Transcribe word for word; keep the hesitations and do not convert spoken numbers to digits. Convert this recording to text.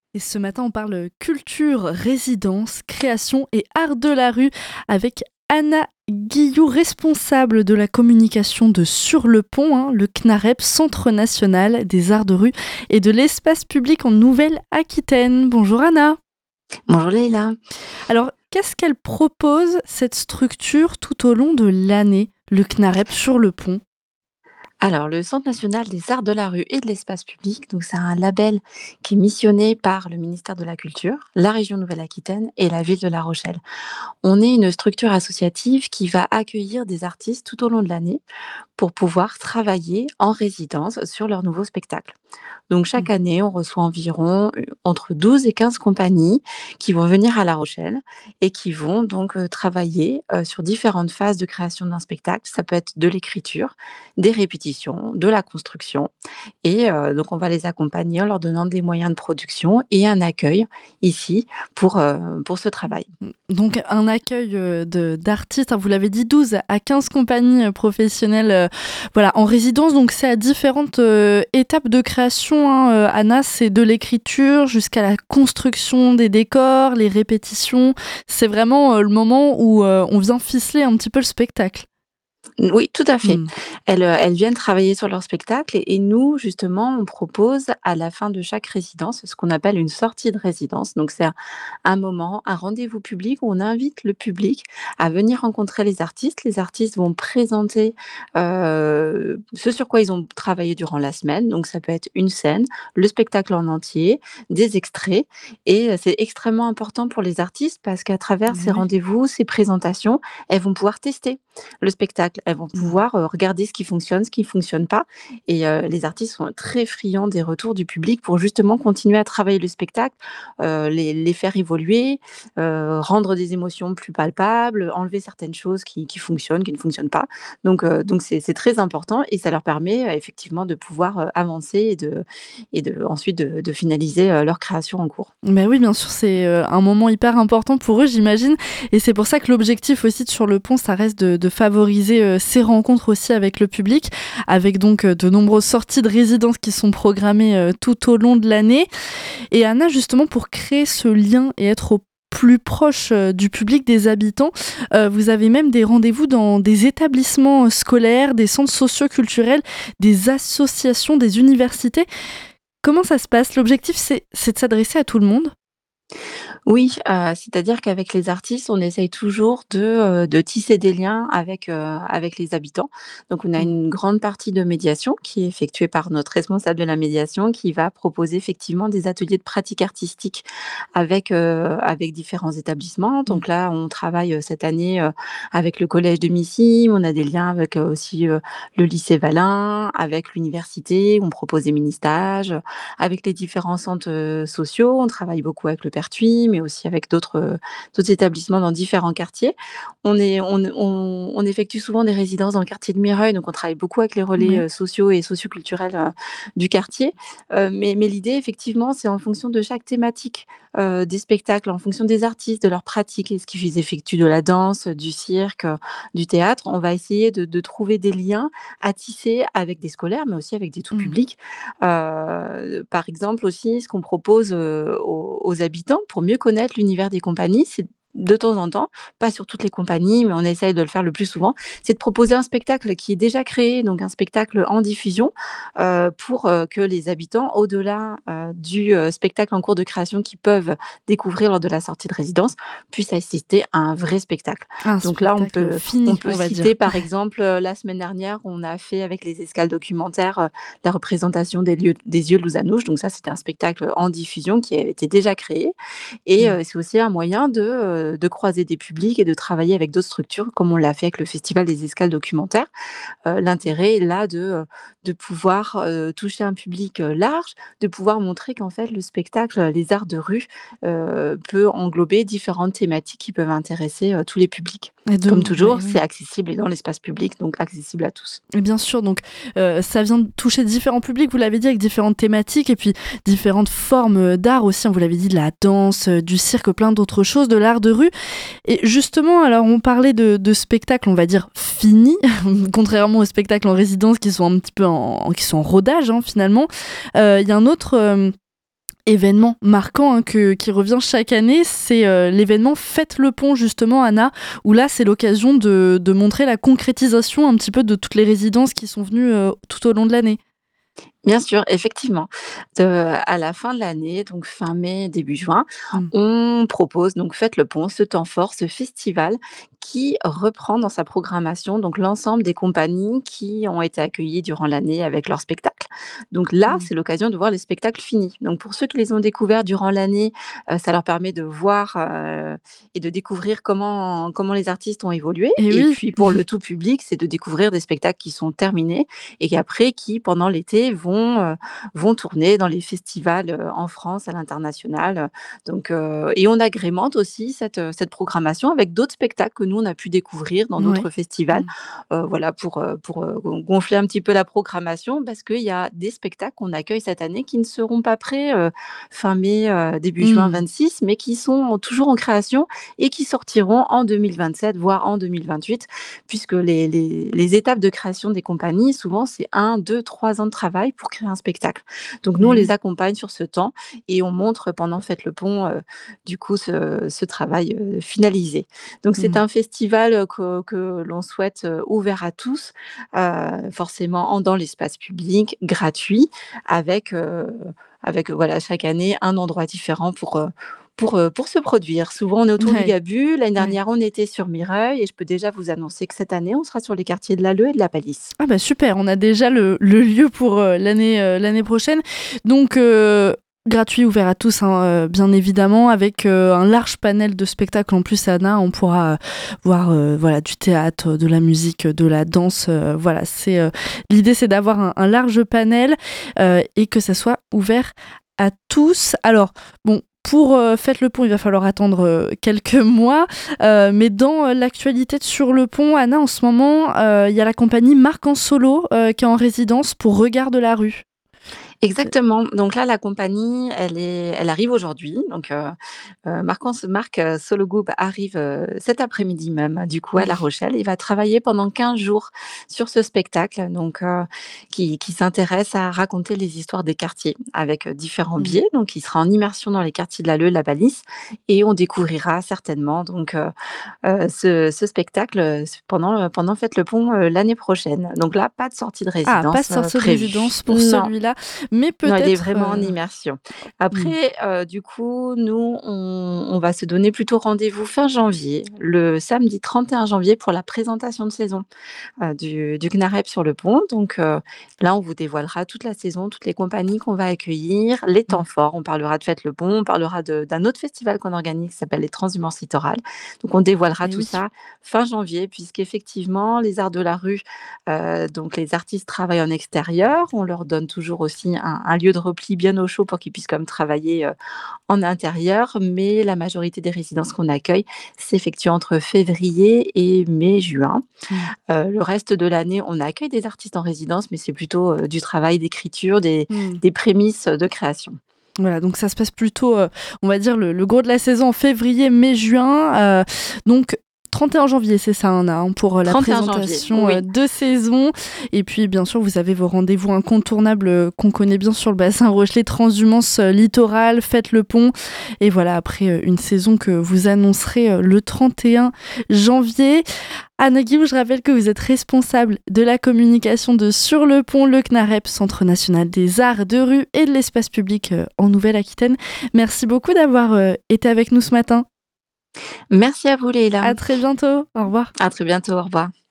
Et ce matin, on parle culture, résidence, création et art de la rue avec Anna Guillou, responsable de la communication de Sur le Pont, hein, le C N A R E P, Centre national des arts de rue et de l'espace public en Nouvelle-Aquitaine. Bonjour Anna. Bonjour Leïla. Alors, qu'est-ce qu'elle propose, cette structure, tout au long de l'année, le C N A R E P Sur le Pont? Alors, le Centre national des arts de la rue et de l'espace public, donc c'est un label qui est missionné par le ministère de la Culture, la région Nouvelle-Aquitaine et la ville de La Rochelle. On est une structure associative qui va accueillir des artistes tout au long de l'année pour pouvoir travailler en résidence sur leur nouveau spectacle. Donc chaque année, on reçoit environ euh, entre douze et quinze compagnies qui vont venir à La Rochelle et qui vont donc euh, travailler euh, sur différentes phases de création d'un spectacle. Ça peut être de l'écriture, des répétitions, de la construction. Et euh, donc on va les accompagner en leur donnant des moyens de production et un accueil ici pour, euh, pour ce travail. Donc un accueil euh, de, d'artistes, hein, vous l'avez dit, douze à quinze compagnies euh, professionnelles euh, voilà, en résidence. Donc c'est à différentes euh, étapes de création. Hein, euh, Anna, c'est de l'écriture jusqu'à la construction des décors, les répétitions. C'est vraiment euh, le moment où euh, on vient ficeler un petit peu le spectacle. Oui, tout à fait. Hmm. Elles, heu, elles viennent travailler sur leur spectacle et et nous, justement, on propose à la fin de chaque résidence ce qu'on appelle une sortie de résidence. Donc c'est un un moment, un rendez-vous public où on invite le public à venir rencontrer les artistes. Les artistes vont présenter, heu, ce sur quoi ils ont travaillé durant la semaine. Donc ça peut être une scène, le spectacle en entier, des extraits et heu, c'est extrêmement important pour les artistes parce qu'à travers ces Oui. rendez-vous, ces présentations, elles vont pouvoir tester le spectacle. Elles vont Hmm. pouvoir, heu, regarder ce qui fonctionne, ce qui fonctionne pas et heu, les artistes sont très friands des retours du public pour justement continuer à travailler le spectacle, heu, les les faire évoluer, heu, rendre des émotions plus palpables, enlever certaines choses qui qui fonctionnent, qui ne fonctionnent pas. Donc heu, donc c'est c'est très important et ça leur permet, heu, effectivement de pouvoir, heu, avancer et de et de ensuite de de finaliser, heu, leur création en cours. Bah oui, bien sûr, c'est euh, un moment hyper important pour eux, j'imagine. Et c'est pour ça que l'objectif aussi de Sur le Pont, ça reste de, de favoriser euh, ces rencontres aussi avec le public, avec donc euh, de nombreuses sorties de résidence qui sont programmées euh, tout au long de l'année. Et Anna, justement, pour créer ce lien et être au plus proche euh, du public, des habitants, euh, vous avez même des rendez-vous dans des établissements euh, scolaires, des centres socio-culturels, des associations, des universités. Comment ça se passe? L'objectif, c'est, c'est de s'adresser à tout le monde. Oui, heu, c'est-à-dire qu'avec les artistes, on essaye toujours de, heu, de tisser des liens avec, heu, avec les habitants. Donc on a Mm. une grande partie de médiation qui est effectuée par notre responsable de la médiation qui va proposer effectivement des ateliers de pratique artistique avec, heu, avec différents établissements. Mm. Donc là, on travaille, heu, cette année, heu, avec le collège de Missy, on a des liens avec, heu, aussi, heu, le lycée Valin, avec l'université, on propose des mini-stages, avec les différents centres, heu, sociaux. On travaille beaucoup avec le Pertuis, mais aussi avec d'autres, heu, d'autres établissements dans différents quartiers. On est on on on effectue souvent des résidences dans le quartier de Mireuil, donc on travaille beaucoup avec les relais, Ouais. heu, sociaux et socioculturels, heu, du quartier. Heu, mais mais l'idée effectivement, c'est en fonction de chaque thématique, heu, des spectacles, en fonction des artistes, de leur pratique. Est-ce qu'ils effectuent de la danse, du cirque, heu, du théâtre? On va essayer de de trouver des liens à tisser avec des scolaires, mais aussi avec des tout Mm. publics. Heu, par exemple aussi, ce qu'on propose, heu, aux aux habitants pour mieux connaître l'univers des compagnies, c'est de temps en temps, pas sur toutes les compagnies, mais on essaye de le faire le plus souvent, c'est de proposer un spectacle qui est déjà créé, donc un spectacle en diffusion, heu, pour, heu, que les habitants, au-delà, heu, du, heu, spectacle en cours de création qu'ils peuvent découvrir lors de la sortie de résidence, puissent assister à un vrai spectacle. Un Donc là, on spectacle peut on fini, peut on va dire. citer par exemple, heu, la semaine dernière, on a fait avec les escales documentaires, heu, la représentation des lieux des yeux de Lousanouche. Donc ça, c'était un spectacle en diffusion qui avait été déjà créé et Mm. heu, c'est aussi un moyen de, heu, de croiser des publics et de travailler avec d'autres structures comme on l'a fait avec le festival des escales documentaires. Heu, l'intérêt est là de, heu, de pouvoir, heu, toucher un public, heu, large, de pouvoir montrer qu'en fait le spectacle, heu, les arts de rue, heu, peut englober différentes thématiques qui peuvent intéresser, heu, tous les publics. Et de, Comme ouais, toujours, c'est oui. accessible et dans l'espace public, donc accessible à tous. Et bien sûr, donc euh, ça vient de toucher différents publics, vous l'avez dit, avec différentes thématiques et puis différentes formes euh, d'art aussi, hein, vous l'avez dit, de la danse, euh, du cirque, plein d'autres choses, de l'art de rue. Et justement, alors on parlait de, de spectacles, on va dire, finis, contrairement aux spectacles en résidence qui sont un petit peu en, qui sont en rodage, hein, finalement. Il euh, y a un autre... euh, événement marquant hein, que, qui revient chaque année, c'est euh, l'événement Faites le pont justement, Anna, où là c'est l'occasion de, de montrer la concrétisation un petit peu de toutes les résidences qui sont venues euh, tout au long de l'année. Bien sûr, effectivement. De à la fin de l'année, donc fin mai, début juin, Mm. on propose donc Faites le pont, ce temps fort, ce festival qui reprend dans sa programmation donc l'ensemble des compagnies qui ont été accueillies durant l'année avec leurs spectacles. Donc là, Mm. c'est l'occasion de voir les spectacles finis. Donc pour ceux qui les ont découverts durant l'année, heu, ça leur permet de voir, heu et de découvrir comment comment les artistes ont évolué Et et oui, puis pour le tout public, c'est de découvrir des spectacles qui sont terminés et qui après qui pendant l'été vont, heu, vont tourner dans les festivals, heu, en France, à l'international, donc heu et on agrémente aussi cette, heu, cette programmation avec d'autres spectacles que nous on a pu découvrir dans d'autres ouais. festivals, Mm. heu, voilà pour, heu pour, heu, gon gonfler un petit peu la programmation parce qu'il y a des spectacles qu'on accueille cette année qui ne seront pas prêts, heu, fin mai, heu, début juin Mm. vingt-six, mais qui sont toujours en création et qui sortiront en deux mille vingt-sept, voire en deux mille vingt-huit, puisque les les les étapes de création des compagnies, souvent, c'est un, deux, trois ans de travail pour créer un spectacle. Donc nous, on Mais les oui. accompagne sur ce temps et on montre pendant Faites le pont, heu, du coup, ce ce travail, heu, finalisé. Donc c'est Mm. un festival, heu, que que l'on souhaite, heu, ouvert à tous, heu, forcément en dans l'espace public, gratuit, avec, heu, avec, heu, voilà, chaque année, un endroit différent pour, heu, pour, heu, pour se produire. Souvent, on est autour du Ouais. Gabu. L'année Ouais. dernière, on était sur Mireuil et je peux déjà vous annoncer que cette année, on sera sur les quartiers de l'Alleu et de la Palisse. Ah bah super, on a déjà le, le lieu pour euh, l'année euh, l'année prochaine. Donc euh, gratuit, ouvert à tous, hein, euh, bien évidemment, avec euh, un large panel de spectacles. En plus, Anna, on pourra euh, voir euh, voilà, du théâtre, de la musique, de la danse. Euh, voilà, c'est euh, l'idée, c'est d'avoir un, un large panel euh, et que ça soit ouvert à tous. Alors, bon. Pour euh, Faites le pont, il va falloir attendre euh, quelques mois. Euh, mais dans euh, l'actualité de Sur le pont, Anna, en ce moment, euh, il y a la compagnie Marc en Solo euh, qui est en résidence pour Regard de la rue. Exactement. Donc là, la compagnie, elle est elle arrive aujourd'hui. Donc, heu heu, Marc en Marc, heu, Solo Group arrive, heu, cet après-midi même, du coup, à La Rochelle. Il va travailler pendant quinze jours sur ce spectacle, donc heu, qui qui s'intéresse à raconter les histoires des quartiers avec, heu, différents Mm. biais. Donc il sera en immersion dans les quartiers de la Leu, la Balisse et on découvrira certainement donc heu heu, ce ce spectacle, heu, pendant, heu, pendant Faites le pont, heu, l'année prochaine. Donc là, pas de sortie de Ah, pas de résidence, heu, sortie de prévue. résidence pour Non. celui-là, mais Non, il est peut-être... vraiment en euh, immersion. mm. Après, heu, du coup, nous, on on va se donner plutôt rendez-vous fin janvier, le samedi trente et un janvier pour la présentation de saison, heu, du du CNAREP sur le pont. Donc, heu, là, on vous dévoilera toute la saison, toutes les compagnies qu'on va accueillir, les temps Mm. forts. On parlera de Faites le pont, on parlera de d'un autre festival qu'on organise qui s'appelle les Transhumances littorales. Donc on dévoilera Et tout oui. ça fin janvier puisqu'effectivement, les arts de la rue, heu, donc les artistes travaillent en extérieur. On leur donne toujours aussi un un lieu de repli bien au chaud pour qu'ils puissent quand même travailler, heu, en intérieur. Mais la majorité des résidences qu'on accueille s'effectuent entre février et mai-juin. Mm. Heu, le reste de l'année, on accueille des artistes en résidence, mais c'est plutôt, heu, du travail d'écriture, des Mm. des prémices de création. Voilà, donc ça se passe plutôt, euh, on va dire, le, le gros de la saison en février, mai, juin. Euh, donc trente et un janvier, c'est ça, on a hein, pour euh, la trente et un janvier, présentation euh, oui. de saison. Et puis, bien sûr, vous avez vos rendez-vous incontournables euh, qu'on connaît bien sur le bassin Rochelet, Transhumance euh, littorale, Faites le pont. Et voilà, après euh, une saison que vous annoncerez euh, le trente et un janvier. Anna Guillou, je rappelle que vous êtes responsable de la communication de Sur le pont, le CNAREP, Centre national des arts de rue et de l'espace public euh, en Nouvelle-Aquitaine. Merci beaucoup d'avoir euh, été avec nous ce matin. Merci à vous Leïla. À très bientôt. Au revoir. À très bientôt, au revoir.